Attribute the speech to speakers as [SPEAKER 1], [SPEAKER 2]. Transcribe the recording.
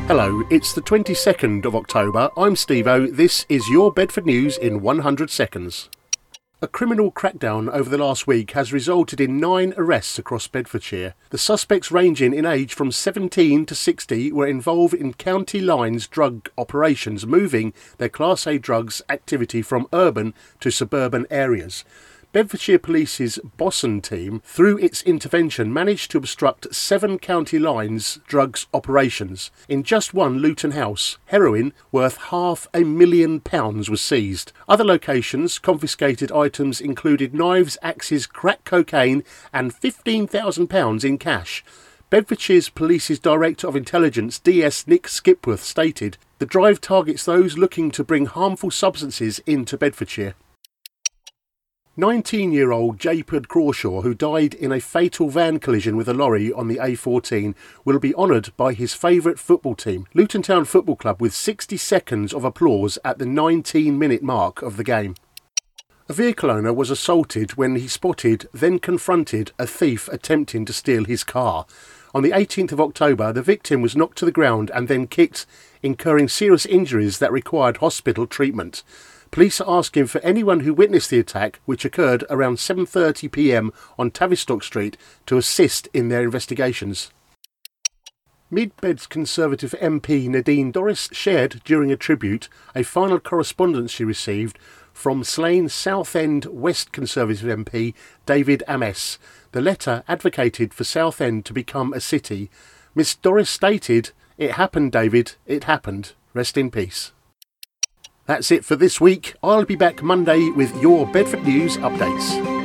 [SPEAKER 1] Hello, it's the 22nd of October. I'm Steve-O. This is your Bedford News in 100 seconds. A criminal crackdown over the last week has resulted in 9 arrests across Bedfordshire. The suspects, ranging in age from 17 to 60, were involved in County Lines drug operations, moving their Class A drugs activity from urban to suburban areas. Bedfordshire Police's Boston team, through its intervention, managed to obstruct 7 County Lines drugs operations. In just one Luton house, heroin worth £500,000 was seized. Other locations, confiscated items included knives, axes, crack cocaine and £15,000 in cash. Bedfordshire's Police's Director of Intelligence, DS Nick Skipworth, stated, "The drive targets those looking to bring harmful substances into Bedfordshire." 19-year-old Japed Crawshaw, who died in a fatal van collision with a lorry on the A14, will be honoured by his favourite football team, Luton Town Football Club, with 60 seconds of applause at the 19-minute mark of the game. A vehicle owner was assaulted when he spotted, then confronted, a thief attempting to steal his car. On the 18th of October, the victim was knocked to the ground and then kicked, incurring serious injuries that required hospital treatment. Police are asking for anyone who witnessed the attack, which occurred around 7:30 p.m. on Tavistock Street, to assist in their investigations. Mid-Bed's Conservative MP Nadine Dorries shared during a tribute a final correspondence she received from Slane Southend West Conservative MP David Ames. The letter advocated for Southend to become a city. Miss Dorries stated, "It happened, David, it happened. Rest in peace." That's it for this week. I'll be back Monday with your Bedford News updates.